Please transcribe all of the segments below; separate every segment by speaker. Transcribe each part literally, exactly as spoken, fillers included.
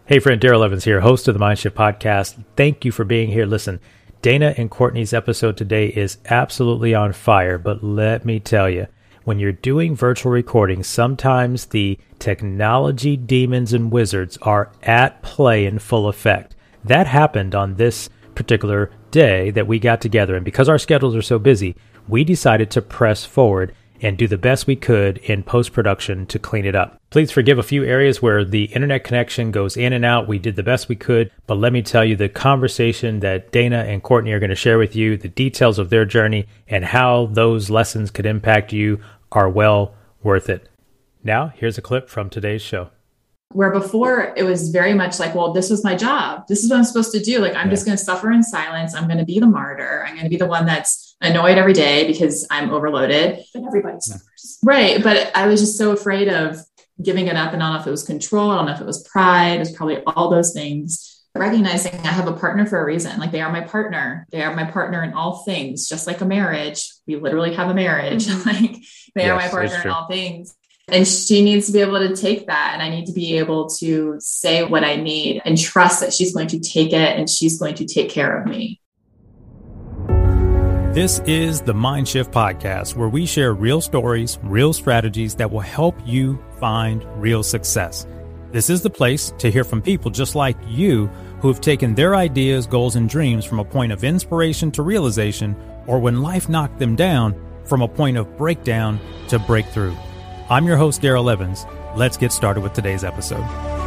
Speaker 1: Hey friend, Daryl Evans here, host of the Mindshift Podcast. Thank you for being here. Listen, Dana and Courtney's episode today is absolutely on fire, but let me tell you, when you're doing virtual recordings, sometimes the technology demons and wizards are at play in full effect. That happened on this particular day that we got together, and because our schedules are so busy, we decided to press forward and do the best we could in post-production to clean it up. Please forgive a few areas where the internet connection goes in and out. We did the best we could, but let me tell you, the conversation that Dana and Courtney are going to share with you, the details of their journey and how those lessons could impact you are well worth it. Now, here's a clip from today's show.
Speaker 2: Where before it was very much like, well, this was my job. This is what I'm supposed to do. Like, I'm yeah. just going to suffer in silence. I'm going to be the martyr. I'm going to be the one that's annoyed every day because I'm overloaded. But everybody suffers. Right. But I was just so afraid of giving it up. And I don't know if it was control. I don't know if it was pride. It was probably all those things. Recognizing I have a partner for a reason. Like, they are my partner. They are my partner in all things, just like a marriage. We literally have a marriage.
Speaker 1: Mm-hmm.
Speaker 2: Like, they yes, are my partner in all things. And she needs to be able to take that. And I need to be able to say what I need and trust that she's going to take it and she's going to take care of me.
Speaker 1: This is the Mindshift Podcast, where we share real stories, real strategies that will help you find real success. This is the place to hear from people just like you who have taken their ideas, goals, and dreams from a point of inspiration to realization, or when life knocked them down, from a point of breakdown to breakthrough. I'm your host, Daryl Evans. Let's get started with today's episode.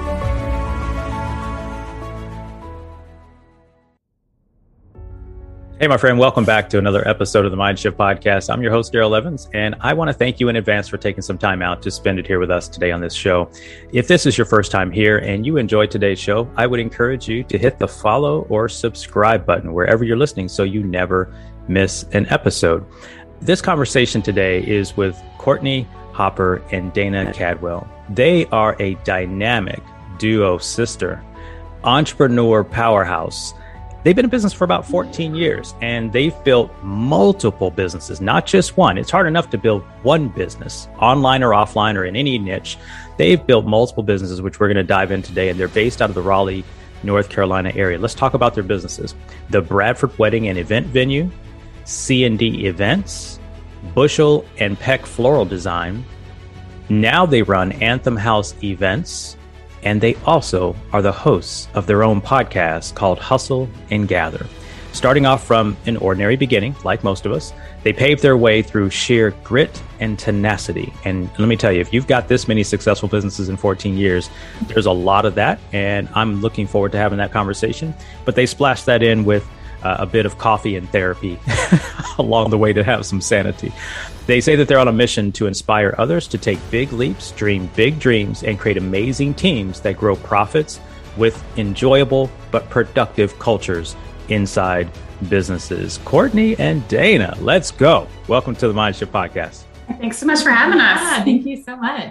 Speaker 1: Hey, my friend, welcome back to another episode of the Mindshift Podcast. I'm your host, Daryl Evans, and I want to thank you in advance for taking some time out to spend it here with us today on this show. If this is your first time here and you enjoyed today's show, I would encourage you to hit the follow or subscribe button wherever you're listening so you never miss an episode. This conversation today is with Courtney Hopper and Dana Cadwell. They are a dynamic duo sister, entrepreneur powerhouse. They've been in business for about fourteen years, and they've built multiple businesses, not just one. It's hard enough to build one business, online or offline or in any niche. They've built multiple businesses, which we're going to dive in today, and they're based out of the Raleigh, North Carolina area. Let's talk about their businesses. The Bradford Wedding and Event Venue, C and D Events, Bushel and Peck Floral Design. Now they run Anthem House Events, and they also are the hosts of their own podcast called Hustle and Gather. Starting off from an ordinary beginning, like most of us, they paved their way through sheer grit and tenacity. And let me tell you, if you've got this many successful businesses in fourteen years, there's a lot of that, and I'm looking forward to having that conversation. But they splashed that in with Uh, a bit of coffee and therapy along the way to have some sanity. They say that they're on a mission to inspire others to take big leaps, dream big dreams, and create amazing teams that grow profits with enjoyable but productive cultures inside businesses. Courtney and Dana, let's go. Welcome to the Mindshift Podcast.
Speaker 3: Thanks so much for having us.
Speaker 2: Yeah, thank you so much.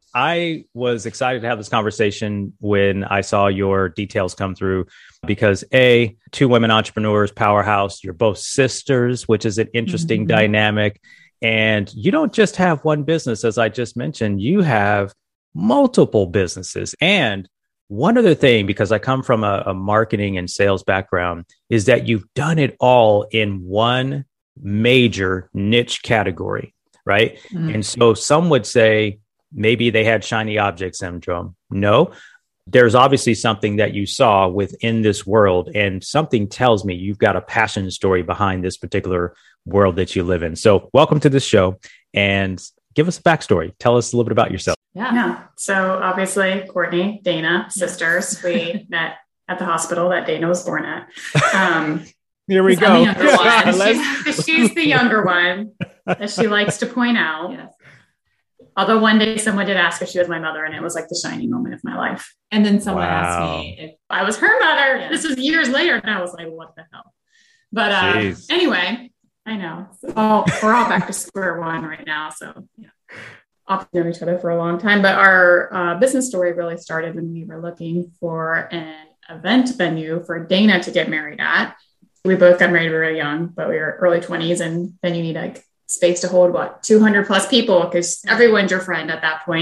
Speaker 1: I was excited to have this conversation when I saw your details come through because A, two women entrepreneurs, powerhouse, you're both sisters, which is an interesting mm-hmm. dynamic. And you don't just have one business, as I just mentioned, you have multiple businesses. And one other thing, because I come from a, a marketing and sales background, is that you've done it all in one major niche category, right? Mm-hmm. And so some would say, maybe they had shiny object syndrome. No, there's obviously something that you saw within this world, and something tells me you've got a passion story behind this particular world that you live in. So welcome to this show, and give us a backstory. Tell us a little bit about yourself.
Speaker 3: Yeah. yeah. So obviously, Courtney, Dana, sisters, we met at the hospital that Dana was born at. Um,
Speaker 1: Here we go.
Speaker 3: she's, she's the younger one, as she likes to point out. Yes. Although one day someone did ask if she was my mother, and it was like the shining moment of my life.
Speaker 2: And then someone
Speaker 1: wow.
Speaker 2: asked me if
Speaker 3: I was her mother. Yeah. This was years later. And I was like, what the hell? But uh, anyway, I know. So we're all back to square one right now. So yeah, I've known each other for a long time. But our uh, business story really started when we were looking for an event venue for Dana to get married at. We both got married very young, but we were early twenties. And then you need like space to hold what two hundred plus people, because everyone's your friend at that point.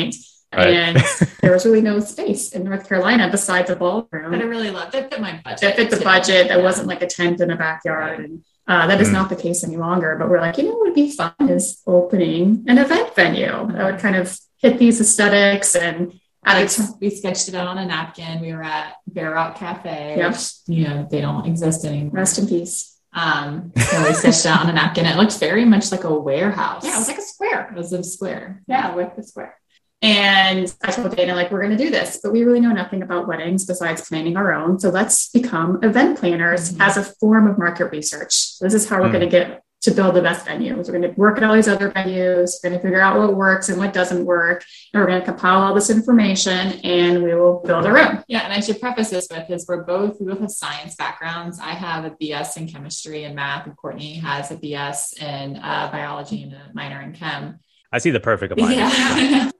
Speaker 3: Right. And there was really no space in North Carolina besides a ballroom.
Speaker 2: But I really loved it. Fit my budget.
Speaker 3: It fit the budget. That yeah. wasn't like a tent in a backyard. And uh, that is mm. not the case any longer. But we're like, you know what would be fun is opening an event venue mm. that would kind of hit these aesthetics. And
Speaker 2: like, we sketched it out on a napkin. We were at Bear Rock Cafe,
Speaker 3: yep.
Speaker 2: which, you know, they don't exist anymore.
Speaker 3: Rest in peace.
Speaker 2: Um, so we sketched it out on a napkin. It looked very much like a warehouse.
Speaker 3: Yeah, it was like a square.
Speaker 2: It was a square.
Speaker 3: Yeah, with the square. And I told Dana, like, we're going to do this, but we really know nothing about weddings besides planning our own. So let's become event planners mm-hmm. as a form of market research. So this is how we're mm-hmm. going to get to build the best venues. We're going to work at all these other venues. We're going to figure out what works and what doesn't work. And we're going to compile all this information and we will build a room.
Speaker 2: Yeah. And I should preface this with is we're both, we both have science backgrounds. I have a B S in chemistry and math, and Courtney has a B S in uh, biology and a minor in chem.
Speaker 1: I see the perfect alignment.
Speaker 2: Yeah.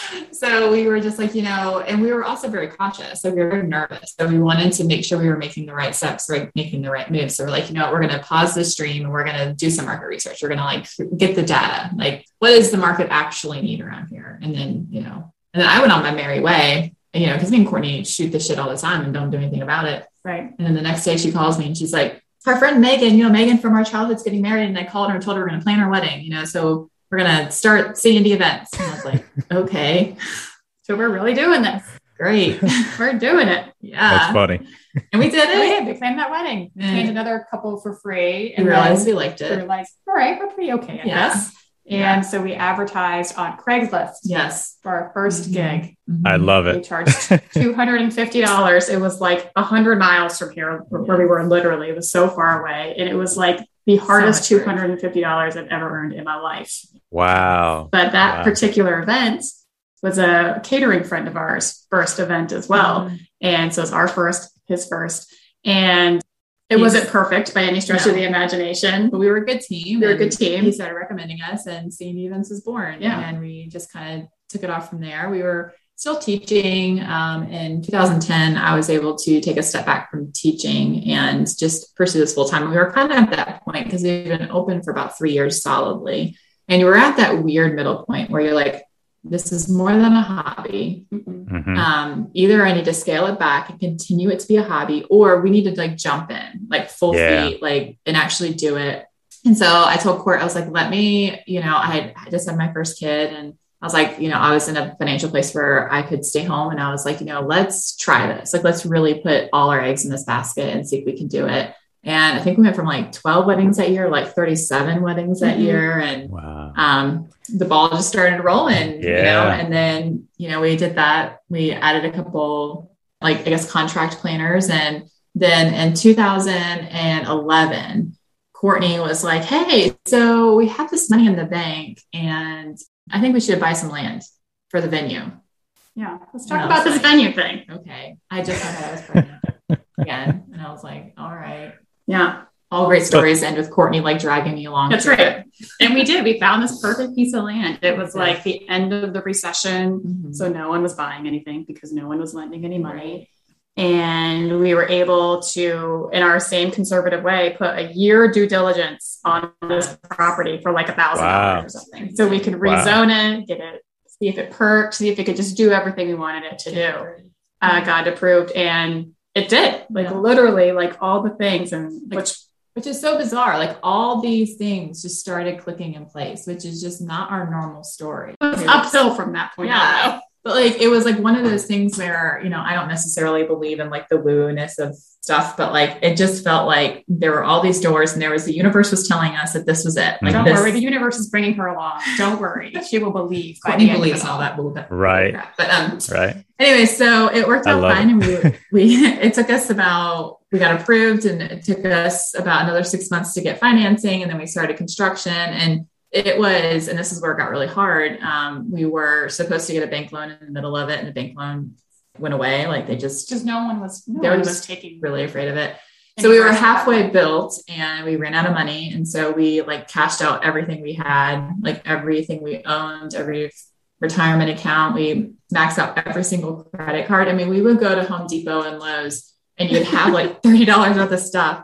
Speaker 2: So we were just like, you know, and we were also very cautious. So we were very nervous. So we wanted to make sure we were making the right steps, right, making the right moves. So we're like, you know what, we're going to pause the stream and we're going to do some market research. We're going to like get the data. Like, what does the market actually need around here? And then, you know, and then I went on my merry way, you know, because me and Courtney shoot this shit all the time and don't do anything about it.
Speaker 3: Right.
Speaker 2: And then the next day she calls me and she's like, our friend Megan, you know, Megan from our childhood's getting married. And I called her and told her we're going to plan our wedding, you know, so we're going to start C and D events. And I was like, okay.
Speaker 3: So we're really doing this.
Speaker 2: Great.
Speaker 3: We're doing it.
Speaker 2: Yeah.
Speaker 1: That's funny.
Speaker 2: And we did it.
Speaker 3: We did. We planned that wedding. We planned another couple for free.
Speaker 2: And we realized we liked it.
Speaker 3: We realized, all right, we're pretty okay, I
Speaker 2: yeah.
Speaker 3: guess. And
Speaker 2: yeah.
Speaker 3: so we advertised on Craigslist.
Speaker 2: Yes.
Speaker 3: For our first
Speaker 2: mm-hmm.
Speaker 3: gig.
Speaker 1: I love it.
Speaker 3: We charged two hundred fifty dollars. It was like a hundred miles from here where we were literally. It was so far away. And it was like the hardest so two hundred fifty dollars I've ever earned in my life.
Speaker 1: Wow.
Speaker 3: But that
Speaker 1: wow.
Speaker 3: particular event was a catering friend of ours first event as well. Mm-hmm. And so it's our first, his first. And it He's, wasn't perfect by any stretch no. of the imagination.
Speaker 2: But we were a good team.
Speaker 3: We were a good team.
Speaker 2: He started recommending us and C and D Events was born.
Speaker 3: Yeah.
Speaker 2: And we just kind of took it off from there. We were still teaching. Um, in two thousand ten, I was able to take a step back from teaching and just pursue this full time. We were kind of at that point because we've been open for about three years solidly. And you were at that weird middle point where you're like, this is more than a hobby. Mm-hmm. Um, either I need to scale it back and continue it to be a hobby, or we need to like jump in, like full yeah. feet, like, and actually do it. And so I told Court, I was like, let me, you know, I had I just had my first kid and I was like, you know, I was in a financial place where I could stay home and I was like, you know, let's try this. Like, let's really put all our eggs in this basket and see if we can do it. And I think we went from like twelve weddings that year, like thirty-seven weddings that mm-hmm. year. And
Speaker 1: wow.
Speaker 2: um, the ball just started rolling,
Speaker 1: yeah.
Speaker 2: you know, and then, you know, we did that. We added a couple, like, I guess, contract planners. And then in two thousand eleven, Courtney was like, hey, so we have this money in the bank and I think we should buy some land for the venue.
Speaker 3: Yeah. Let's talk about this like, venue thing.
Speaker 2: Okay. I just found out I was pregnant again. And I was like, all right.
Speaker 3: Yeah.
Speaker 2: All great stories end with Courtney like dragging me along.
Speaker 3: That's right. And we did. We found this perfect piece of land. It was like the end of the recession. Mm-hmm. So no one was buying anything because no one was lending any money. Right. And we were able to, in our same conservative way, put a year due diligence on this property for like a thousand dollars or something. So we could rezone wow. it, get it, see if it perked, see if it could just do everything we wanted it to do. Uh, God approved. And it did, like yeah. literally like all the things, and
Speaker 2: like, which, which is so bizarre. Like all these things just started clicking in place, which is just not our normal story.
Speaker 3: It was uphill from that point
Speaker 2: yeah.
Speaker 3: on.
Speaker 2: But like, it was like one of those things where, you know, I don't necessarily believe in like the woo-ness of stuff, but like, it just felt like there were all these doors and there was, the universe was telling us that this was it. Like,
Speaker 3: don't
Speaker 2: this,
Speaker 3: worry. The universe is bringing her along. Don't worry. She will believe.
Speaker 2: Courtney believes all that bullshit.
Speaker 1: Right.
Speaker 2: But, um,
Speaker 1: right.
Speaker 2: Anyway, so it worked out fine. It. And we, we, it took us about, we got approved and it took us about another six months to get financing. And then we started construction, and it was, and this is where it got really hard. Um, we were supposed to get a bank loan in the middle of it, and the bank loan went away. Like they just,
Speaker 3: just no one was, no
Speaker 2: they
Speaker 3: one
Speaker 2: were
Speaker 3: was taking
Speaker 2: really afraid of it. So we were halfway built and we ran out of money. And so we like cashed out everything we had, like everything we owned, every retirement account. We maxed out every single credit card. I mean, we would go to Home Depot and Lowe's and you'd have like thirty dollars worth of stuff.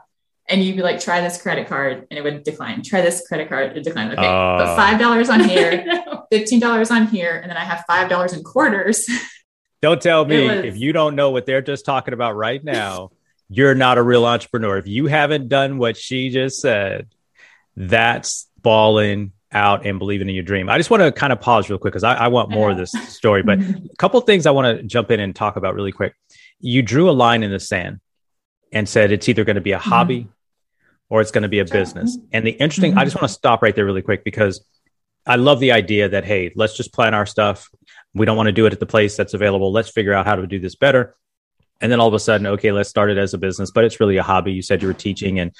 Speaker 2: And you'd be like, try this credit card and it would decline. Try this credit card, it declined. Okay,
Speaker 1: uh,
Speaker 2: but five dollars on here, fifteen dollars on here. And then I have five dollars in quarters.
Speaker 1: Don't tell me was, if you don't know what they're just talking about right now, you're not a real entrepreneur. If you haven't done what she just said, that's balling out and believing in your dream. I just want to kind of pause real quick because I, I want more of this story, but a couple of things I want to jump in and talk about really quick. You drew a line in the sand and said it's either going to be a hobby mm-hmm. or it's going to be a business. And the interesting, mm-hmm. I just want to stop right there really quick because I love the idea that, hey, let's just plan our stuff. We don't want to do it at the place that's available. Let's figure out how to do this better. And then all of a sudden, okay, let's start it as a business, but it's really a hobby. You said you were teaching and,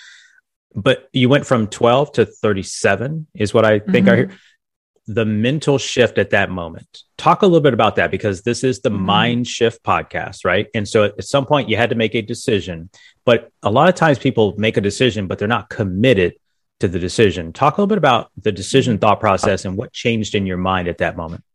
Speaker 1: but you went from twelve to thirty-seven is what I think mm-hmm. I hear. The mental shift at that moment. Talk a little bit about that because this is the mm-hmm. Mind Shift podcast, right? And so at some point you had to make a decision, but a lot of times people make a decision, but they're not committed to the decision. Talk a little bit about the decision thought process and what changed in your mind at that moment.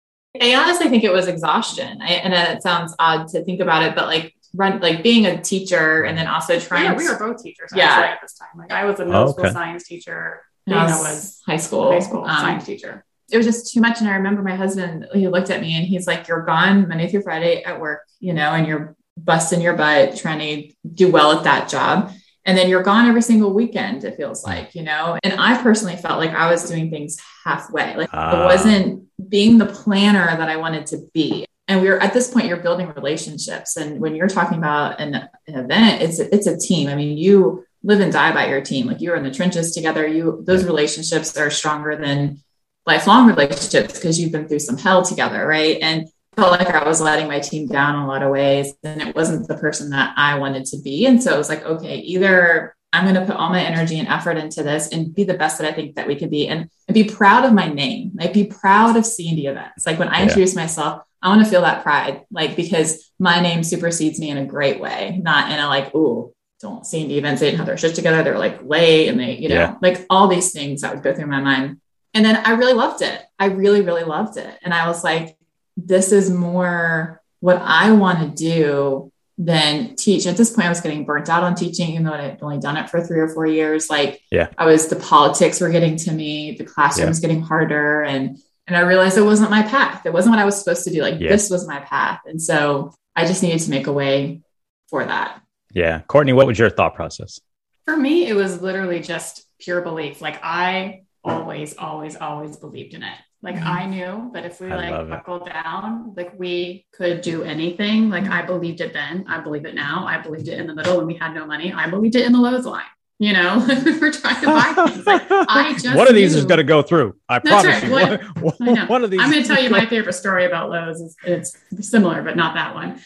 Speaker 2: I honestly think it was exhaustion. I, and it sounds odd to think about it, but like run, like being a teacher and then also trying.
Speaker 3: Yeah, we were both teachers. Yeah, at this time, like I was a middle oh, okay. school science teacher. Dana was
Speaker 2: high school,
Speaker 3: high school
Speaker 2: um,
Speaker 3: science teacher.
Speaker 2: It was just too much. And I remember my husband, he looked at me and he's like, you're gone Monday through Friday at work, you know, and you're busting your butt trying to do well at that job. And then you're gone every single weekend, it feels like, you know, and I personally felt like I was doing things halfway. Like uh. it wasn't being the planner that I wanted to be. And we were at this point, you're building relationships. And when you're talking about an, an event, it's, it's a team. I mean, you live and die by your team. Like you're in the trenches together. You, those relationships are stronger than lifelong relationships because you've been through some hell together. Right. And I felt like I was letting my team down in a lot of ways and it wasn't the person that I wanted to be. And so it was like, okay, either I'm going to put all my energy and effort into this and be the best that I think that we could be and, and be proud of my name, like be proud of C and D events. Like when I yeah. introduce myself, I want to feel that pride, like, because my name supersedes me in a great way, not in a like, ooh, don't C and D events. They didn't have their shit together. They're like late and they, you know, yeah. like all these things that would go through my mind. And then I really loved it. I really, really loved it. And I was like, this is more what I want to do than teach. At this point, I was getting burnt out on teaching, even though I'd only done it for three or four years. Like
Speaker 1: yeah.
Speaker 2: I was, the politics were getting to me, the classroom yeah. was getting harder. And, and I realized it wasn't my path. It wasn't what I was supposed to do. Like yeah. this was my path. And so I just needed to make a way for that.
Speaker 1: Yeah. Courtney, what was your thought process?
Speaker 3: For me, it was literally just pure belief. Like I always, always, always believed in it. Like mm-hmm. I knew that if we I like buckled down, like we could do anything. Like I believed it then. I believe it now. I believed it in the middle when we had no money. I believed it in the Lowe's line. You know, we were trying to buy things. Like I just
Speaker 1: one of these knew. Is going to go through. I
Speaker 3: That's
Speaker 1: promise
Speaker 3: right.
Speaker 1: you.
Speaker 3: One,
Speaker 1: one,
Speaker 3: I know.
Speaker 1: one of these.
Speaker 3: I'm going to tell you my favorite story about Lowe's. Is, it's similar, but not that one.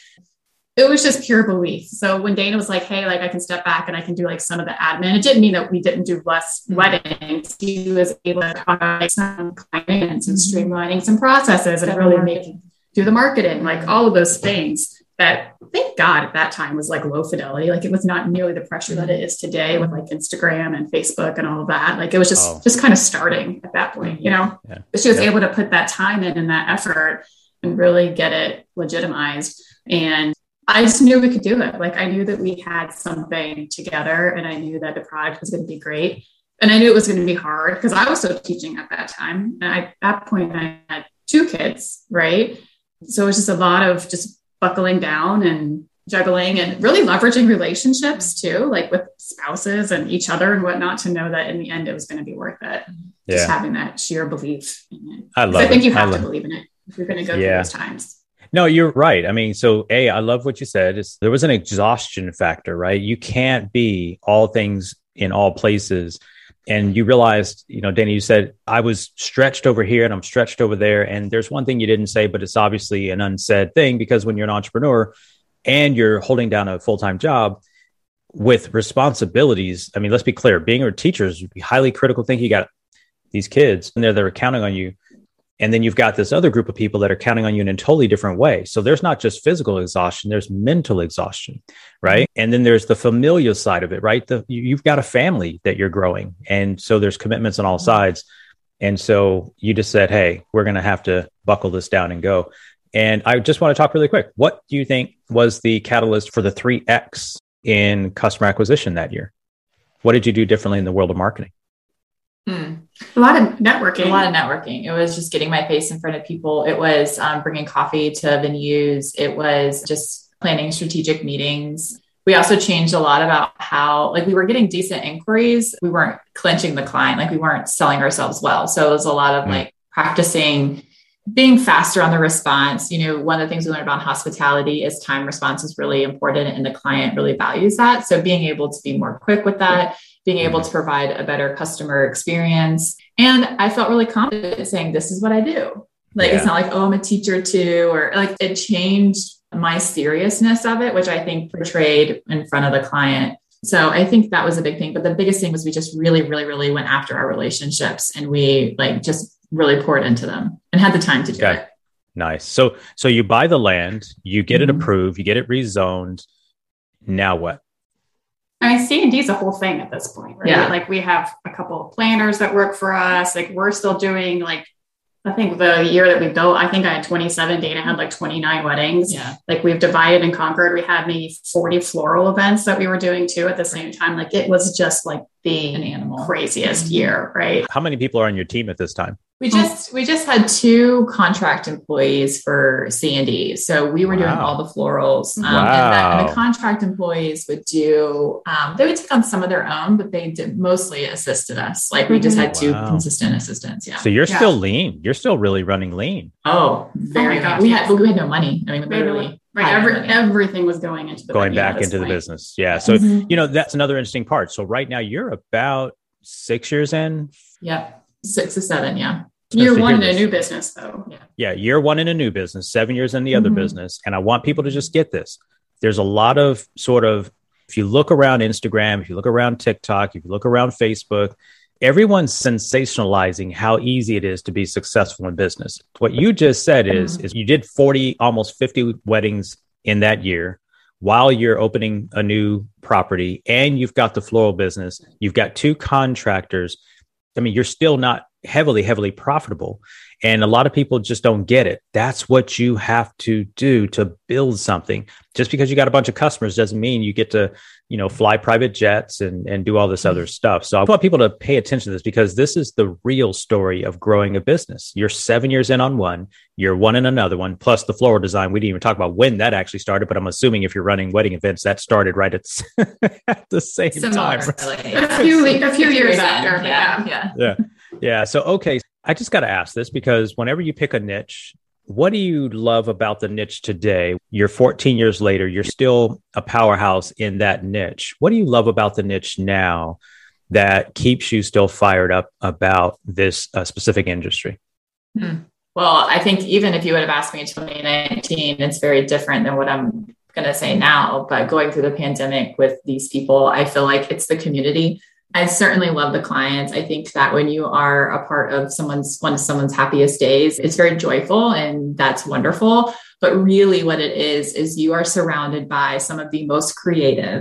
Speaker 3: It was just pure belief. So when Dana was like, hey, like I can step back and I can do like some of the admin, it didn't mean that we didn't do less weddings. He was able to talk about some clients and streamlining some processes and really making do the marketing, like all of those things that thank God at that time was like low fidelity. Like it was not nearly the pressure that it is today with like Instagram and Facebook and all of that. Like it was just, oh. just kind of starting at that point, you know, yeah. but she was yeah. able to put that time in and that effort and really get it legitimized. And I just knew we could do it. Like I knew that we had something together and I knew that the product was going to be great. And I knew it was going to be hard because I was still teaching at that time. And I, at that point I had two kids, right? So it was just a lot of just buckling down and juggling and really leveraging relationships too, like with spouses and each other and whatnot, to know that in the end it was going to be worth it. Yeah. Just having that sheer belief in it.
Speaker 1: I love
Speaker 3: I think
Speaker 1: it.
Speaker 3: you have
Speaker 1: I
Speaker 3: to
Speaker 1: love
Speaker 3: believe in it if you're going to go
Speaker 1: yeah.
Speaker 3: through those times.
Speaker 1: No, you're right. I mean, so A, I love what you said. It's, there was an exhaustion factor, right? You can't be all things in all places. And you realized, you know, Dana, you said, I was stretched over here and I'm stretched over there. And there's one thing you didn't say, but it's obviously an unsaid thing, because when you're an entrepreneur and you're holding down a full-time job with responsibilities, I mean, let's be clear, being a teacher is a highly critical thing. You got these kids and they're, they're counting on you. And then you've got this other group of people that are counting on you in a totally different way. So there's not just physical exhaustion, there's mental exhaustion, right? And then there's the familial side of it, right? The, you've got a family that you're growing. And so there's commitments on all sides. And so you just said, hey, we're going to have to buckle this down and go. And I just want to talk really quick. What do you think was the catalyst for the three X in customer acquisition that year? What did you do differently in the world of marketing?
Speaker 3: Hmm. A lot of networking.
Speaker 2: A lot of networking. It was just getting my face in front of people. It was um, bringing coffee to venues. It was just planning strategic meetings. We also changed a lot about how, like, we were getting decent inquiries. We weren't clinching the client. Like, we weren't selling ourselves well. So it was a lot of mm. like practicing being faster on the response. You know, one of the things we learned about hospitality is time response is really important, and the client really values that. So being able to be more quick with that, being able to provide a better customer experience. And I felt really confident saying, this is what I do. Like, yeah. It's not like, oh, I'm a teacher too, or like, it changed my seriousness of it, which I think portrayed in front of the client. So I think that was a big thing. But the biggest thing was we just really, really, really went after our relationships, and we like just really poured into them and had the time to do okay. it.
Speaker 1: Nice. So, so you buy the land, you get mm-hmm. it approved, you get it rezoned. Now what?
Speaker 3: I mean, C and D is a whole thing at this point, right? Yeah. Like, we have a couple of planners that work for us. Like, we're still doing, like, I think the year that we built, I think I had twenty-seven, Dana had like twenty-nine weddings.
Speaker 2: Yeah.
Speaker 3: Like, we've divided and conquered. We had maybe forty floral events that we were doing too at the same time. Like, it was just like the
Speaker 2: an animal
Speaker 3: craziest mm-hmm. year, right?
Speaker 1: How many people are on your team at this time?
Speaker 2: We just we just had two contract employees for C and D, so we were wow. doing all the florals. Um, wow. and, that, and the contract employees would do um, they would take on some of their own, but they did mostly assisted us. Like, we just had two wow. consistent assistants. Yeah.
Speaker 1: So you're
Speaker 2: yeah.
Speaker 1: still lean. You're still really running lean.
Speaker 2: Oh, very. Oh we had we had no money. I mean, literally.
Speaker 3: Right. Every, everything was going into the
Speaker 1: going back into point. the business. Yeah. So mm-hmm. you know, that's another interesting part. So right now you're about six years in.
Speaker 2: Yep. Six to seven. Yeah.
Speaker 3: Year one in a new business, though.
Speaker 1: Yeah. yeah. Year one in a new business, seven years in the other mm-hmm. business. And I want people to just get this. There's a lot of sort of, if you look around Instagram, if you look around TikTok, if you look around Facebook, everyone's sensationalizing how easy it is to be successful in business. What you just said is, mm-hmm. is you did forty, almost fifty weddings in that year while you're opening a new property, and you've got the floral business. You've got two contractors. I mean, you're still not heavily, heavily profitable. And a lot of people just don't get it. That's what you have to do to build something. Just because you got a bunch of customers doesn't mean you get to, you know, fly private jets and, and do all this other stuff. So I want people to pay attention to this, because this is the real story of growing a business. You're seven years in on one, you're one in another one, plus the floral design. We didn't even talk about when that actually started, but I'm assuming if you're running wedding events, that started right at, at the same Similar, time.
Speaker 3: Really. a few, a few years after.
Speaker 2: Yeah. Yeah.
Speaker 1: Yeah. Yeah. So, okay. I just got to ask this, because whenever you pick a niche, what do you love about the niche today? You're fourteen years later, you're still a powerhouse in that niche. What do you love about the niche now that keeps you still fired up about this uh, specific industry?
Speaker 2: Hmm. Well, I think even if you would have asked me in twenty nineteen, it's very different than what I'm going to say now. But going through the pandemic with these people, I feel like it's the community. I certainly love the clients. I think that when you are a part of someone's, one of someone's happiest days, it's very joyful, and that's wonderful. But really what it is, is you are surrounded by some of the most creative,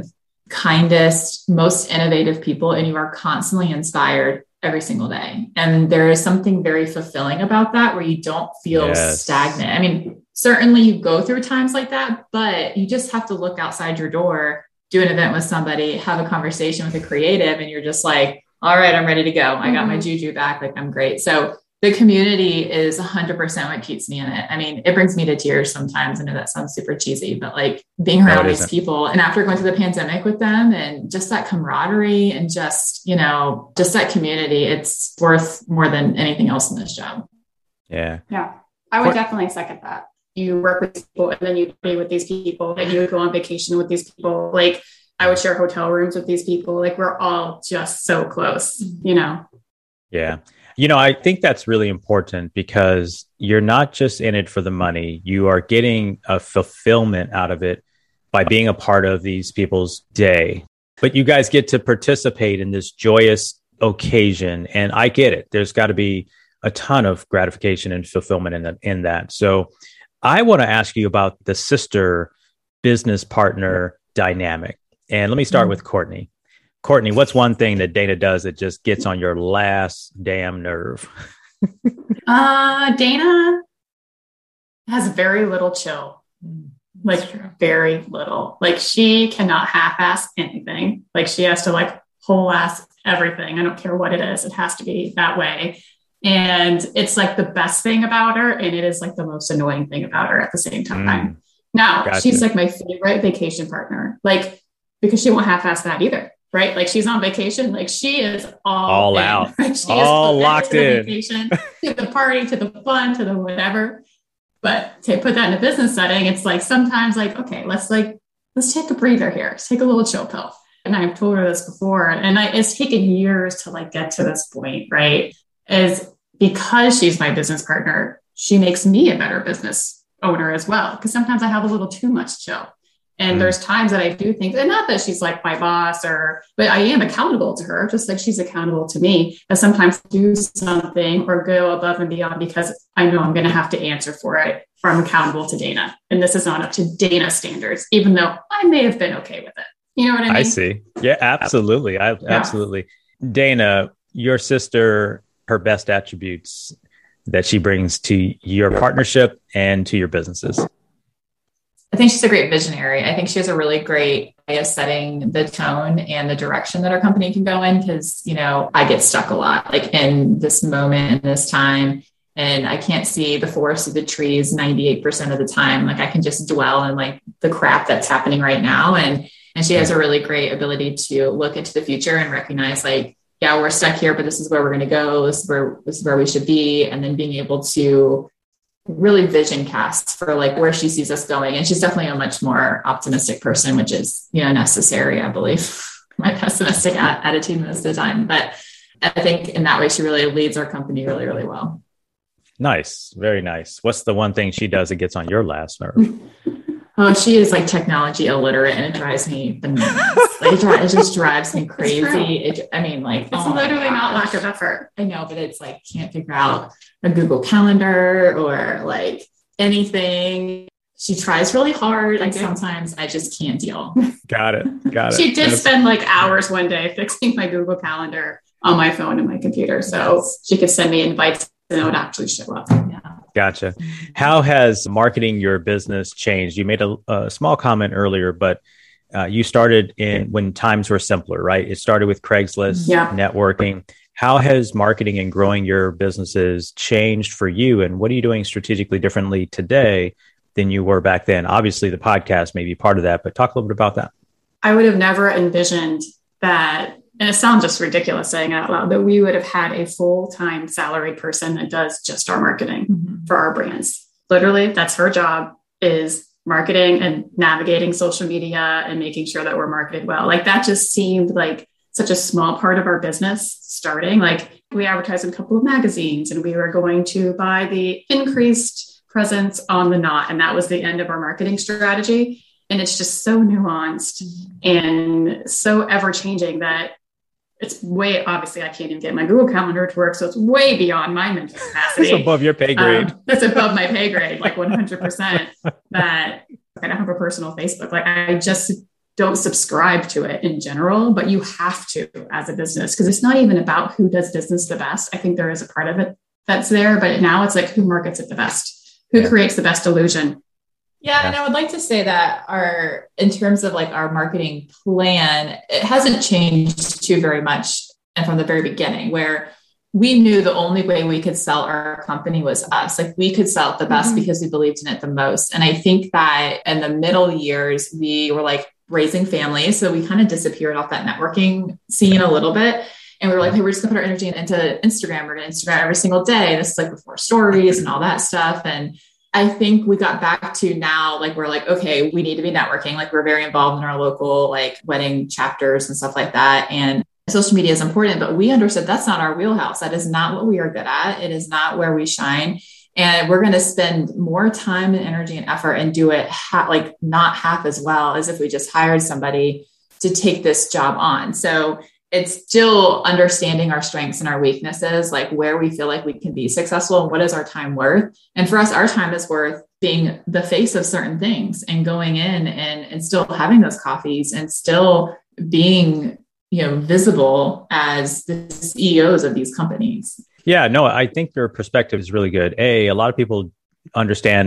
Speaker 2: kindest, most innovative people, and you are constantly inspired every single day. And there is something very fulfilling about that, where you don't feel yes. stagnant. I mean, certainly you go through times like that, but you just have to look outside your door, do an event with somebody, have a conversation with a creative, and you're just like, all right, I'm ready to go. I got my juju back. Like, I'm great. So the community is one hundred percent what keeps me in it. I mean, it brings me to tears sometimes. I know that sounds super cheesy, but like being around no, these isn't. people, and after going through the pandemic with them, and just that camaraderie, and just, you know, just that community, it's worth more than anything else in this job.
Speaker 1: Yeah.
Speaker 3: Yeah. I would For- definitely second that. You work with people, and then you play with these people, and you would go on vacation with these people. Like, I would share hotel rooms with these people. Like, we're all just so close, you know?
Speaker 1: Yeah. You know, I think that's really important, because you're not just in it for the money. You are getting a fulfillment out of it by being a part of these people's day. But you guys get to participate in this joyous occasion. And I get it. There's got to be a ton of gratification and fulfillment in that. In that. So I want to ask you about the sister business partner dynamic. And let me start mm-hmm. with Courtney. Courtney, what's one thing that Dana does that just gets on your last damn nerve?
Speaker 3: uh, Dana has very little chill. Like, very little. Like, she cannot half-ass anything. Like, she has to like whole ass everything. I don't care what it is. It has to be that way. And it's like the best thing about her. And it is like the most annoying thing about her at the same time. Mm, now, gotcha. She's like my favorite vacation partner, like, because she won't half-ass that either. Right? Like she's on vacation. Like she is all,
Speaker 1: all
Speaker 3: in,
Speaker 1: out,
Speaker 3: right? She
Speaker 1: all
Speaker 3: is
Speaker 1: locked
Speaker 3: to
Speaker 1: in.
Speaker 3: Vacation, to the party, to the fun, to the whatever. But to put that in a business setting, it's like sometimes like, okay, let's like, let's take a breather here. Let's take a little chill pill. And I've told her this before, and I, it's taken years to like get to this point, right? Is because she's my business partner, she makes me a better business owner as well. Because sometimes I have a little too much chill. And mm. there's times that I do think, and not that she's like my boss or, but I am accountable to her, just like she's accountable to me. And sometimes do something or go above and beyond because I know I'm going to have to answer for it, or I'm accountable to Dana. And this is not up to Dana's standards, even though I may have been okay with it. You know what I mean?
Speaker 1: I see. Yeah, absolutely. I, yeah. Absolutely. Dana, your sister, her best attributes that she brings to your partnership and to your businesses.
Speaker 2: I think she's a great visionary. I think she has a really great way of setting the tone and the direction that our company can go in. Cause, you know, I get stuck a lot, like in this moment, in this time, and I can't see the forest of the trees ninety-eight percent of the time. Like I can just dwell in like the crap that's happening right now. And, and she has a really great ability to look into the future and recognize like, yeah, we're stuck here, but this is where we're going to go. This is where, this is where we should be. And then being able to really vision casts for like where she sees us going. And she's definitely a much more optimistic person, which is, you know, necessary, I believe. My pessimistic a- attitude most of the time. But I think in that way, she really leads our company really, really well. Nice.
Speaker 1: Very nice. What's the one thing she does that gets on your last nerve?
Speaker 2: Oh, she is like technology illiterate and it drives me bananas. Like it, dri- it just drives me crazy. It, I mean, like,
Speaker 3: it's oh literally not lack of effort.
Speaker 2: I know, but it's like, can't figure out a Google Calendar or like anything. She tries really hard. Like sometimes I just can't deal.
Speaker 1: Got it. Got it.
Speaker 3: She did That's- spend like hours one day fixing my Google Calendar on my phone and my computer. So yes. She could send me invites and it would actually show up. Yeah.
Speaker 1: Gotcha. How has marketing your business changed? You made a, a small comment earlier, but uh, you started in when times were simpler, right? It started with Craigslist,
Speaker 2: yeah.
Speaker 1: networking. How has marketing and growing your businesses changed for you? And what are you doing strategically differently today than you were back then? Obviously, the podcast may be part of that, but talk a little bit about that.
Speaker 3: I would have never envisioned that. And it sounds just ridiculous saying it out loud, that we would have had a full-time salaried person that does just our marketing mm-hmm. for our brands. Literally, that's her job, is marketing and navigating social media and making sure that we're marketed well. Like that just seemed like such a small part of our business starting. Like we advertised in a couple of magazines and we were going to buy the increased presence on the Knot. And that was the end of our marketing strategy. And it's just so nuanced and so ever-changing that it's way, obviously I can't even get my Google Calendar to work. So it's way beyond my mental capacity.
Speaker 1: It's above your pay grade.
Speaker 3: Um, that's above my pay grade, like one hundred percent. That I don't have a personal Facebook. Like I just don't subscribe to it in general, but you have to as a business, because it's not even about who does business the best. I think there is a part of it that's there, but now it's like who markets it the best, who yeah. creates the best illusion.
Speaker 2: Yeah, and I would like to say that our, in terms of like our marketing plan, it hasn't changed too very much. And from the very beginning, where we knew the only way we could sell our company was us. Like we could sell it the best mm-hmm. because we believed in it the most. And I think that in the middle years, we were like raising families. So we kind of disappeared off that networking scene a little bit. And we were like, hey, we're just gonna put our energy into Instagram. We're gonna Instagram every single day. This is like before stories and all that stuff. And I think we got back to now, like, we're like, okay, we need to be networking. Like we're very involved in our local, like wedding chapters and stuff like that. And social media is important, but we understood that's not our wheelhouse. That is not what we are good at. It is not where we shine. And we're going to spend more time and energy and effort and do it ha- like not half as well as if we just hired somebody to take this job on. So it's still understanding our strengths and our weaknesses, like where we feel like we can be successful and what is our time worth. And for us, our time is worth being the face of certain things and going in and, and still having those coffees and still being, you know, visible as the C E Os of these companies.
Speaker 1: Yeah, no, I think your perspective is really good. A, a lot of people understand that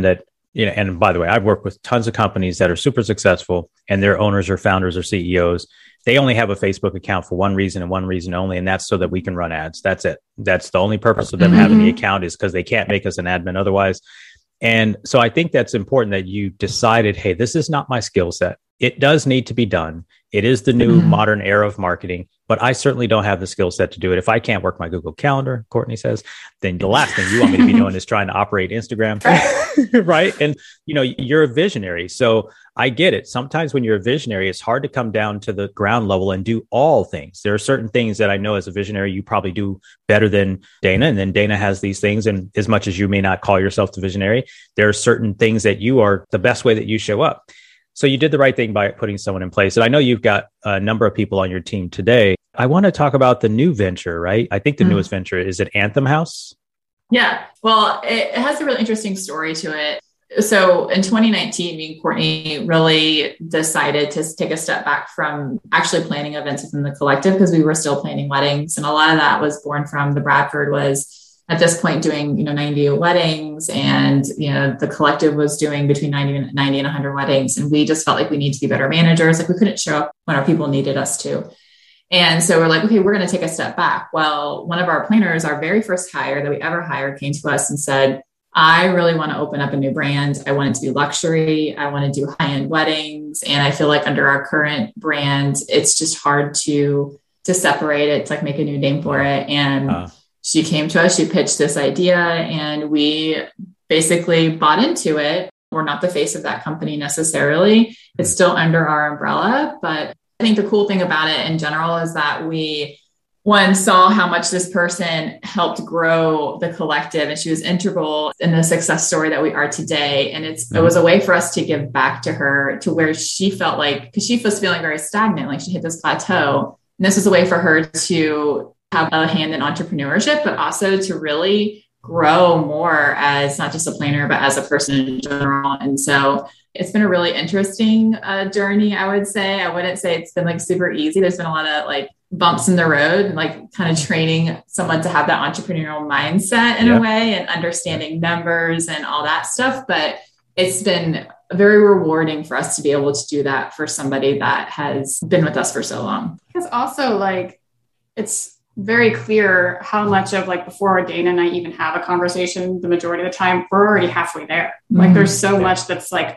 Speaker 1: You know, and by the way, I've worked with tons of companies that are super successful and their owners or founders or C E Os. They only have a Facebook account for one reason and one reason only, and that's so that we can run ads. That's it. That's the only purpose of them mm-hmm. having the account, is because they can't make us an admin otherwise. And so I think that's important that you decided, hey, this is not my skill set. It does need to be done. It is the new mm-hmm. modern era of marketing, but I certainly don't have the skill set to do it. If I can't work my Google Calendar, Courtney says, then the last thing you want me to be doing is trying to operate Instagram. Right. And, you know, you're a visionary. So I get it. Sometimes when you're a visionary, it's hard to come down to the ground level and do all things. There are certain things that I know as a visionary, you probably do better than Dana. And then Dana has these things. And as much as you may not call yourself the visionary, there are certain things that you are the best way that you show up. So you did the right thing by putting someone in place. And I know you've got a number of people on your team today. I want to talk about the new venture, right? I think the mm-hmm. newest venture, is it Anthem House?
Speaker 2: Yeah. Well, it has a really interesting story to it. So in twenty nineteen, me and Courtney really decided to take a step back from actually planning events within the collective, because we were still planning weddings. And a lot of that was born from the Bradford was at this point doing, you know, ninety weddings, and, you know, the collective was doing between ninety and ninety and one hundred weddings. And we just felt like we need to be better managers. Like we couldn't show up when our people needed us to. And so we're like, okay, we're going to take a step back. Well, one of our planners, our very first hire that we ever hired, came to us and said, I really want to open up a new brand. I want it to be luxury. I want to do high-end weddings. And I feel like under our current brand, it's just hard to, to separate it, to like make a new name for it. And uh. she came to us, she pitched this idea, and we basically bought into it. We're not the face of that company necessarily. It's still under our umbrella. But I think the cool thing about it in general is that we, one, saw how much this person helped grow the collective, and she was integral in the success story that we are today. And it's, it was a way for us to give back to her, to where she felt like, because she was feeling very stagnant, like she hit this plateau. And this was a way for her to have a hand in entrepreneurship, but also to really grow more as not just a planner, but as a person in general. And so it's been a really interesting uh, journey, I would say. I wouldn't say it's been like super easy. There's been a lot of like bumps in the road, and like kind of training someone to have that entrepreneurial mindset in yeah. a way, and understanding numbers and all that stuff. But it's been very rewarding for us to be able to do that for somebody that has been with us for so long.
Speaker 3: Because also like, it's very clear how much of like before Dana and I even have a conversation, the majority of the time, we're already halfway there. Mm-hmm. Like there's so yeah. much that's like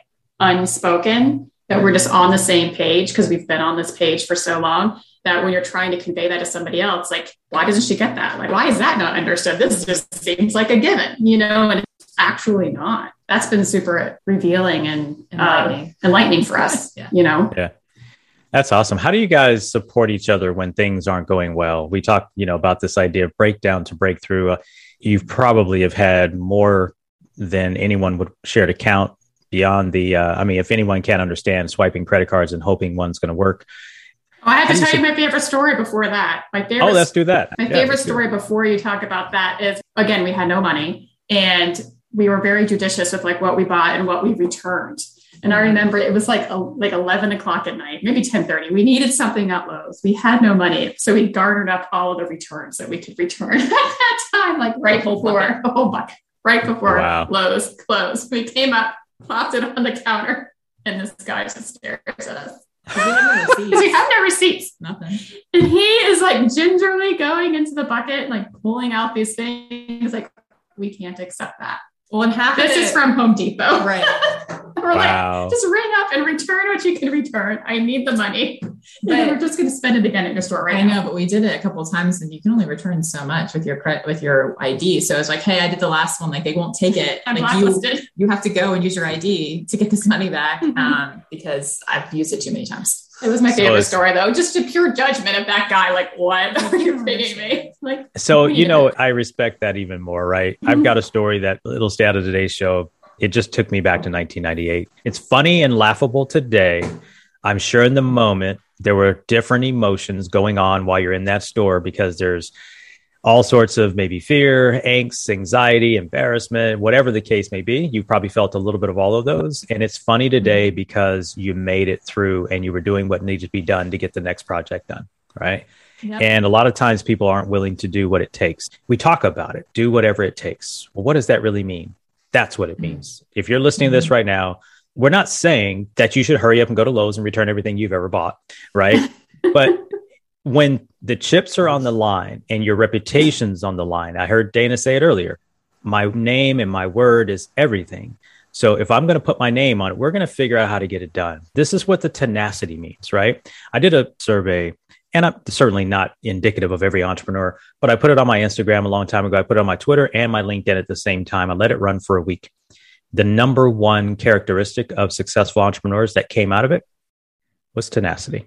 Speaker 3: unspoken that we're just on the same page because we've been on this page for so long, that when you're trying to convey that to somebody else, like, why doesn't she get that? Like, why is that not understood? This just seems like a given, you know, and it's actually not. That's been super revealing and enlightening, uh, enlightening for us, yeah. you know?
Speaker 1: Yeah. That's awesome. How do you guys support each other when things aren't going well? We talked, you know, about this idea of breakdown to breakthrough. Uh, you probably have had more than anyone would share to count beyond the, uh, I mean, if anyone can't understand swiping credit cards and hoping one's going to work.
Speaker 3: Oh, I have to tell you, you my favorite story before that. My favorite,
Speaker 1: oh, let's do that.
Speaker 3: My yeah, favorite story before you talk about that is, again, we had no money and we were very judicious with like what we bought and what we returned. And I remember it was like a, like eleven o'clock at night, maybe ten thirty. We needed something at Lowe's. We had no money. So we garnered up all of the returns that we could return at that time, like right before, the whole bucket, right before wow. Lowe's closed. We came up, plopped it on the counter, and this guy just stares at us. Because we have no receipts.
Speaker 2: Nothing.
Speaker 3: And he is like gingerly going into the bucket, like pulling out these things. Like, we can't accept that.
Speaker 2: Well, and half
Speaker 3: this is from Home Depot.
Speaker 2: Right.
Speaker 3: We're
Speaker 1: wow.
Speaker 3: like, just ring up and return what you can return. I need the money. But and we're just going to spend it again at your store right
Speaker 2: I
Speaker 3: now.
Speaker 2: know, but we did it a couple of times and you can only return so much with your credit, with your I D. So it's like, hey, I did the last one. Like they won't take it.
Speaker 3: I'm
Speaker 2: like
Speaker 3: blacklisted.
Speaker 2: you, you have to go and use your I D to get this money back um, because I've used it too many times.
Speaker 3: It was my favorite so story though. Just a pure judgment of that guy. Like, what are you kidding me? Like,
Speaker 1: so, you know, I respect that even more, right? Mm-hmm. I've got a story that it'll stay out of today's show. It just took me back to nineteen ninety-eight. It's funny and laughable today. I'm sure in the moment there were different emotions going on while you're in that store because there's all sorts of maybe fear, angst, anxiety, embarrassment, whatever the case may be. You probably felt a little bit of all of those. And it's funny today because you made it through and you were doing what needed to be done to get the next project done, right? Yep. And a lot of times people aren't willing to do what it takes. We talk about it, do whatever it takes. Well, what does that really mean? That's what it means. If you're listening to this right now, we're not saying that you should hurry up and go to Lowe's and return everything you've ever bought, right? But when the chips are on the line and your reputation's on the line, I heard Dana say it earlier, my name and my word is everything. So if I'm going to put my name on it, we're going to figure out how to get it done. This is what the tenacity means, right? I did a survey, and I'm certainly not indicative of every entrepreneur, but I put it on my Instagram a long time ago. I put it on my Twitter and my LinkedIn at the same time. I let it run for a week. The number one characteristic of successful entrepreneurs that came out of it was tenacity.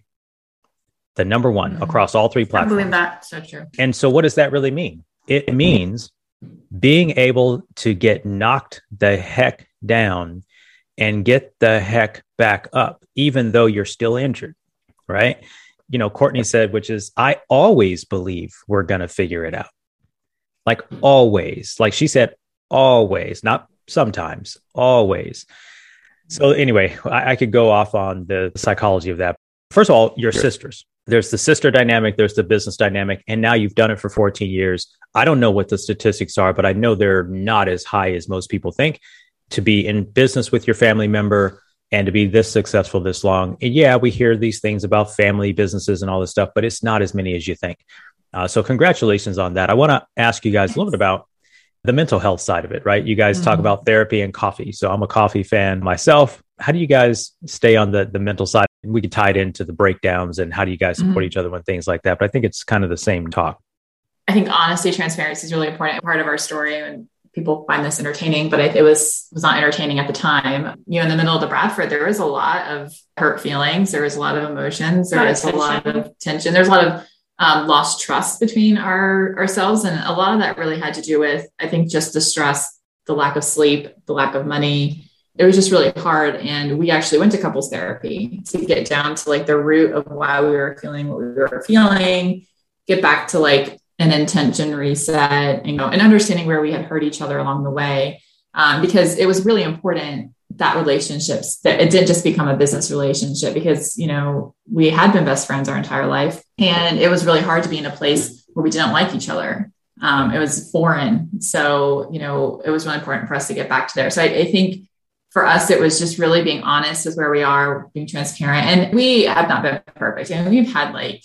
Speaker 1: The number one mm-hmm. across all three platforms.
Speaker 2: I believe that. So true.
Speaker 1: And so what does that really mean? It means being able to get knocked the heck down and get the heck back up, even though you're still injured, right? You know, Courtney said, which is, I always believe we're going to figure it out. Like always, like she said, always, not sometimes, always. So anyway, I, I could go off on the psychology of that. First of all, your sure. sisters. There's the sister dynamic, there's the business dynamic, and now you've done it for fourteen years. I don't know what the statistics are, but I know they're not as high as most people think. To be in business with your family member and to be this successful this long. And yeah, we hear these things about family businesses and all this stuff, but it's not as many as you think. Uh, so congratulations on that. I want to ask you guys a little bit about the mental health side of it, right? You guys mm-hmm. talk about therapy and coffee. So I'm a coffee fan myself. How do you guys stay on the, the mental side? We could tie it into the breakdowns and how do you guys support mm-hmm. each other when things like that? But I think it's kind of the same talk.
Speaker 2: I think honesty, transparency is really important part of our story. And people find this entertaining, but it, it was was not entertaining at the time. You know, in the middle of the Bradford, there was a lot of hurt feelings. There was a lot of emotions. There was a lot of tension. There's a lot of um, lost trust between our ourselves. And a lot of that really had to do with, I think, just the stress, the lack of sleep, the lack of money. It was just really hard. And we actually went to couples therapy to get down to like the root of why we were feeling what we were feeling, get back to like an intention reset, you know, and understanding where we had hurt each other along the way. Um, because it was really important that relationships, that it didn't just become a business relationship, because, you know, we had been best friends our entire life. And it was really hard to be in a place where we didn't like each other. Um, it was foreign. So, you know, it was really important for us to get back to there. So I, I think for us, it was just really being honest with where we are, being transparent. And we have not been perfect. And we've had like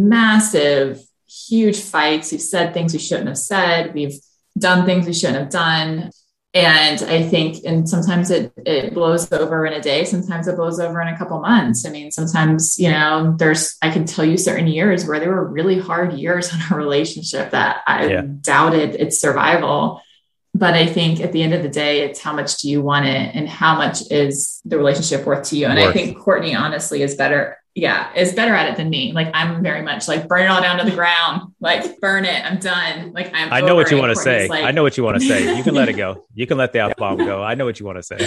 Speaker 2: massive, huge fights. We've said things we shouldn't have said. We've done things we shouldn't have done. And I think, and sometimes it, it blows over in a day. Sometimes it blows over in a couple months. I mean, sometimes, you know, there's, I can tell you certain years where there were really hard years in our relationship that I yeah. doubted its survival. But I think at the end of the day, it's how much do you want it and how much is the relationship worth to you? And worth. I think Courtney honestly is better. Yeah, is better at it than me. Like I'm very much like burn it all down to the ground. Like burn it. I'm done. Like I'm.
Speaker 1: I know what you want to say. Like, I know what you want to say. You can let it go. You can let the F bomb go. I know what you want to say.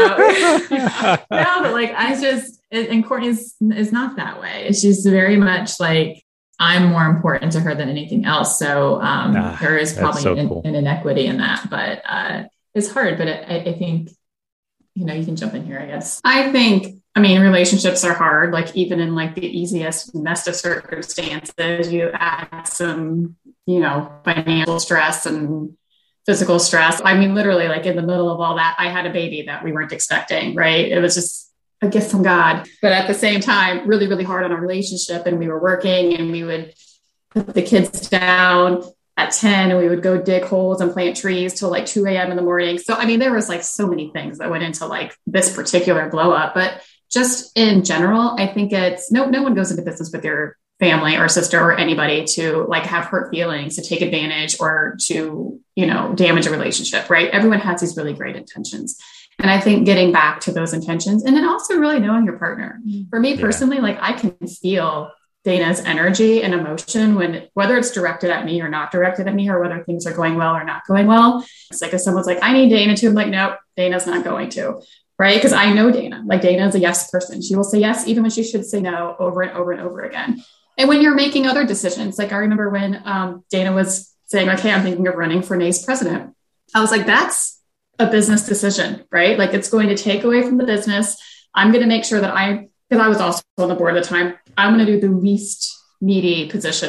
Speaker 2: Uh, no, but like I just and Courtney's is not that way. She's very much like I'm more important to her than anything else. So um, ah, there is probably so an, cool. an inequity in that, but uh, it's hard. But it, I, I think you know you can jump in here. I guess
Speaker 3: I think. I mean, relationships are hard, like even in like the easiest, best of circumstances, you add some, you know, financial stress and physical stress. I mean, literally like in the middle of all that, I had a baby that we weren't expecting, right? It was just a gift from God. But at the same time, really, really hard on our relationship. And we were working and we would put the kids down at ten and we would go dig holes and plant trees till like two a.m. in the morning. So, I mean, there was like so many things that went into like this particular blow up, but just in general, I think it's no, no one goes into business with their family or sister or anybody to like have hurt feelings, to take advantage or to, you know, damage a relationship, right? Everyone has these really great intentions. And I think getting back to those intentions and then also really knowing your partner. For me personally, yeah. like I can feel Dana's energy and emotion when, whether it's directed at me or not directed at me, or whether things are going well or not going well. It's like if someone's like, I need Dana to, I'm like, nope, Dana's not going to. Right. Because I know Dana, like Dana is a yes person. She will say yes, even when she should say no over and over and over again. And when you're making other decisions, like I remember when um, Dana was saying, okay, I'm thinking of running for N A S president. I was like, that's a business decision, right? Like it's going to take away from the business. I'm going to make sure that I, because I was also on the board at the time, I'm going to do the least needy position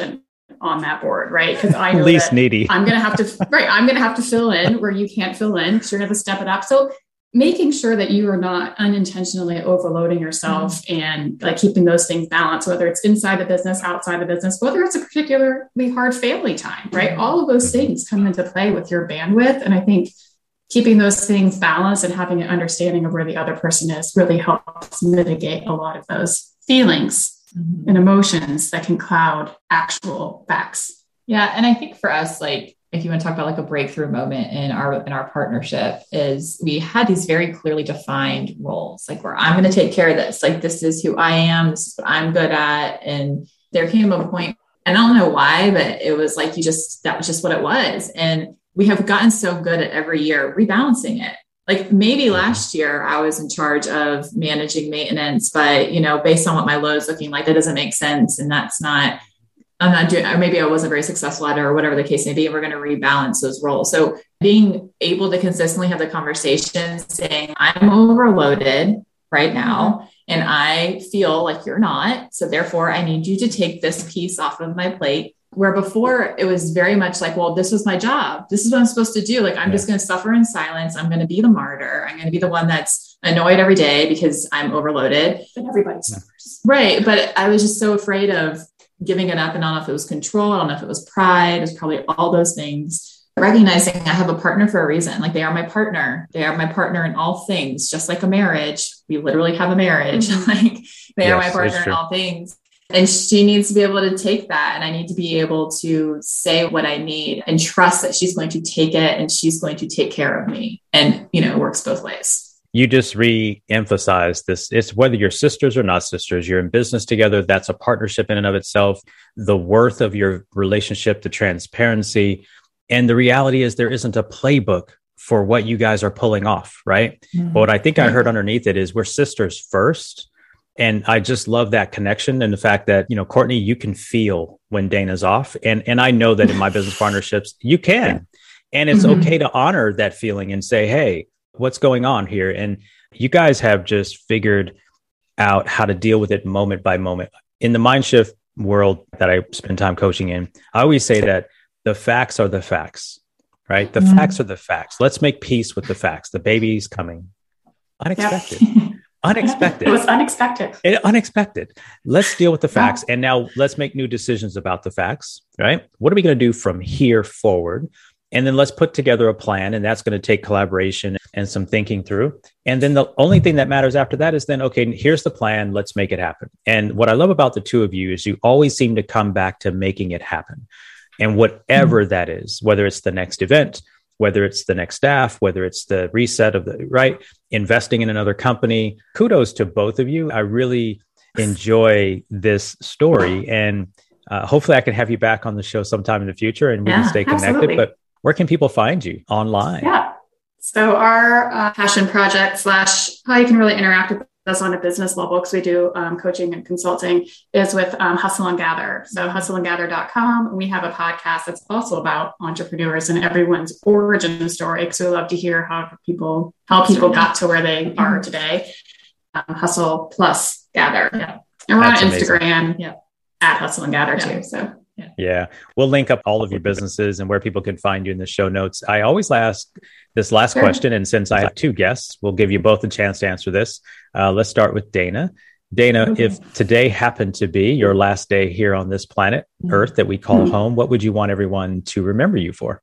Speaker 3: on that board, right? Because I know
Speaker 1: least needy.
Speaker 3: I'm going to have to, right. I'm going to have to fill in where you can't fill in because you're going to have to step it up. So making sure that you are not unintentionally overloading yourself mm-hmm. and like keeping those things balanced, whether it's inside the business, outside the business, whether it's a particularly hard family time, right? Mm-hmm. All of those things come into play with your bandwidth. And I think keeping those things balanced and having an understanding of where the other person is really helps mitigate a lot of those feelings mm-hmm. and emotions that can cloud actual facts.
Speaker 2: Yeah. And I think for us, like, if you want to talk about like a breakthrough moment in our, in our partnership is we had these very clearly defined roles, like where I'm going to take care of this. Like, this is who I am. This is what I'm good at. And there came a point, and I don't know why, but it was like, you just, that was just what it was. And we have gotten so good at every year rebalancing it. Like maybe last year I was in charge of managing maintenance, but you know, based on what my load is looking like, that doesn't make sense. And that's not, I'm not doing, or maybe I wasn't very successful at it or whatever the case may be. And we're going to rebalance those roles. So being able to consistently have the conversation saying, I'm overloaded right now and I feel like you're not. So therefore I need you to take this piece off of my plate. Where before it was very much like, well, this was my job. This is what I'm supposed to do. Like, I'm yeah. just going to suffer in silence. I'm going to be the martyr. I'm going to be the one that's annoyed every day because I'm overloaded.
Speaker 3: But everybody suffers.
Speaker 2: Right. But I was just so afraid of giving it up. And I don't know if it was control. I don't know if it was pride. It was probably all those things. Recognizing I have a partner for a reason. Like, they are my partner. They are my partner in all things, just like a marriage. We literally have a marriage. Mm-hmm. Like, they yes, are my partner in all things. And she needs to be able to take that. And I need to be able to say what I need and trust that she's going to take it and she's going to take care of me. And, you know, it works both ways.
Speaker 1: You just re-emphasize this. It's whether you're sisters or not sisters, you're in business together. That's a partnership in and of itself. The worth of your relationship, the transparency. And the reality is there isn't a playbook for what you guys are pulling off, right? Mm-hmm. But what I think I heard underneath it is we're sisters first. And I just love that connection and the fact that, you know, Courtney, you can feel when Dana's off. And, and I know that in my business partnerships, you can. And it's mm-hmm. okay to honor that feeling and say, hey, what's going on here? And you guys have just figured out how to deal with it moment by moment. In the Mindshift world that I spend time coaching in, I always say that the facts are the facts, right? The mm-hmm. facts are the facts. Let's make peace with the facts. The baby's coming. Unexpected. Yep. Unexpected.
Speaker 3: It was unexpected.
Speaker 1: It, unexpected. Let's deal with the facts. And now let's make new decisions about the facts, right? What are we going to do from here forward? And then let's put together a plan. And that's going to take collaboration and some thinking through. And then the only thing that matters after that is then, okay, here's the plan. Let's make it happen. And what I love about the two of you is you always seem to come back to making it happen. And whatever mm-hmm. that is, whether it's the next event, whether it's the next staff, whether it's the reset of the, right, investing in another company. Kudos to both of you. I really enjoy this story. And uh, hopefully I can have you back on the show sometime in the future and we yeah, can stay connected. Absolutely. But where can people find you online?
Speaker 3: Yeah. So our uh, passion project slash how you can really interact with us on a business level, because we do um, coaching and consulting, is with um, Hustle and Gather. So hustle and gather dot com. We have a podcast that's also about entrepreneurs and everyone's origin story, because we love to hear how people how people got to where they are today. Um, Hustle plus Gather. Yeah. And we're that's on Instagram yeah. at Hustle and Gather yeah. too. So
Speaker 1: yeah. yeah. We'll link up all of your businesses and where people can find you in the show notes. I always ask this last sure. question. And since I have two guests, we'll give you both a chance to answer this. Uh, let's start with Dana. Dana, okay. if today happened to be your last day here on this planet, mm-hmm. Earth, that we call mm-hmm. home, what would you want everyone to remember you for?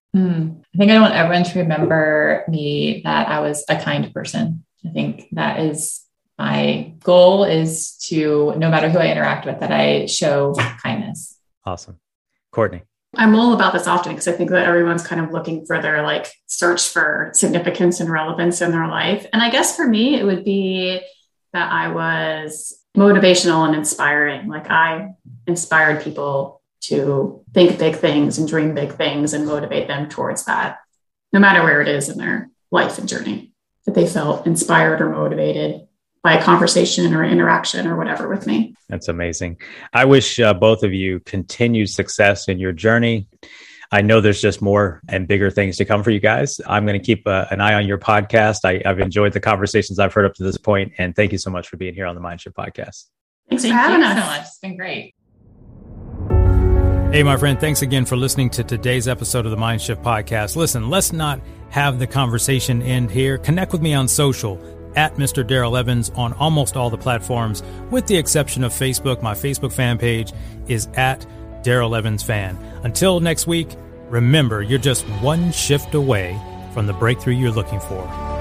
Speaker 2: Mm. I think I want everyone to remember me that I was a kind person. I think that is my goal, is to, no matter who I interact with, that I show kindness.
Speaker 1: Awesome. Courtney.
Speaker 3: I'm all about this often because I think that everyone's kind of looking for their like search for significance and relevance in their life. And I guess for me, it would be that I was motivational and inspiring. Like, I inspired people to think big things and dream big things and motivate them towards that, no matter where it is in their life and journey, that they felt inspired or motivated by a conversation or interaction or whatever with me.
Speaker 1: That's amazing. I wish uh, both of you continued success in your journey. I know there's just more and bigger things to come for you guys. I'm going to keep uh, an eye on your podcast. I, I've enjoyed the conversations I've heard up to this point, and thank you so much for being here on the Mindshift podcast.
Speaker 2: Thanks Thank for having us so much. It's been great.
Speaker 1: Hey, my friend, thanks again for listening to today's episode of the Mind Shift Podcast. Listen, let's not have the conversation end here. Connect with me on social at Mister Darrell Evans on almost all the platforms, with the exception of Facebook. My Facebook fan page is at Darrell Evans Fan. Until next week, remember, you're just one shift away from the breakthrough you're looking for.